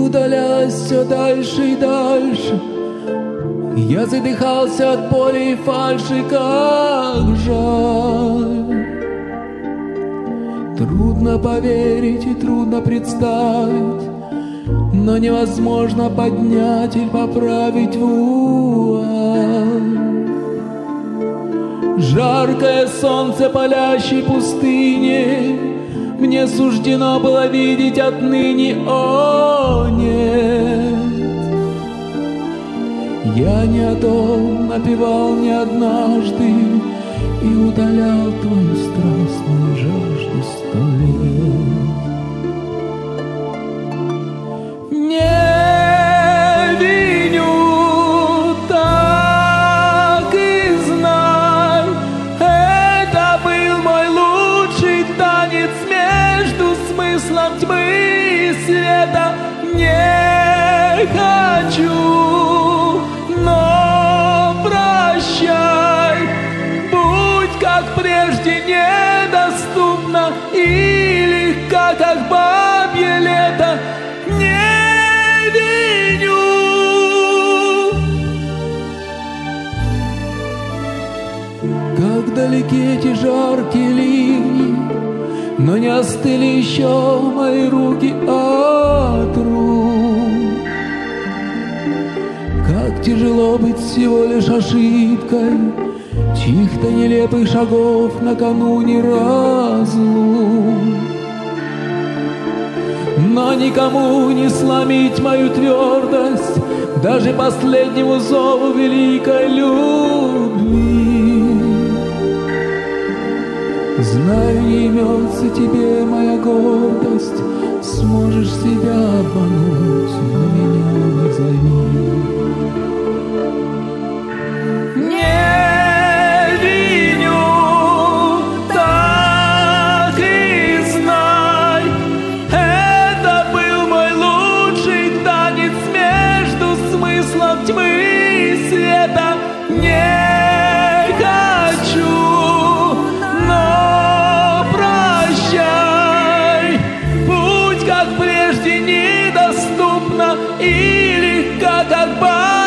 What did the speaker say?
удалялась все дальше и дальше. Я задыхался от боли и фальши, как жаль. Трудно поверить и трудно представить, но невозможно поднять или поправить вуаль. Жаркое солнце палящей пустыни мне суждено было видеть отныне, о нет. Я не о том напевал не однажды и утолял твою страстную жажду 100 лет. Не виню, так и знай, это был мой лучший танец между смыслом тьмы и света. Не хочу, но прощай, будь как прежде недоступна и легка, как бабье лето. Не виню. Как далеки эти жаркие ливни, но не остыли еще мои руки от рук. Как тяжело быть всего лишь ошибкой чьих-то нелепых шагов накануне разлук. Но никому не сломить мою твердость, даже последнему зову великой любви. Знаю, не имется тебе моя гордость, сможешь себя обмануть, но меня не зови. Тьмы и света не хочу, но прощай, будь как прежде недоступна и легка, как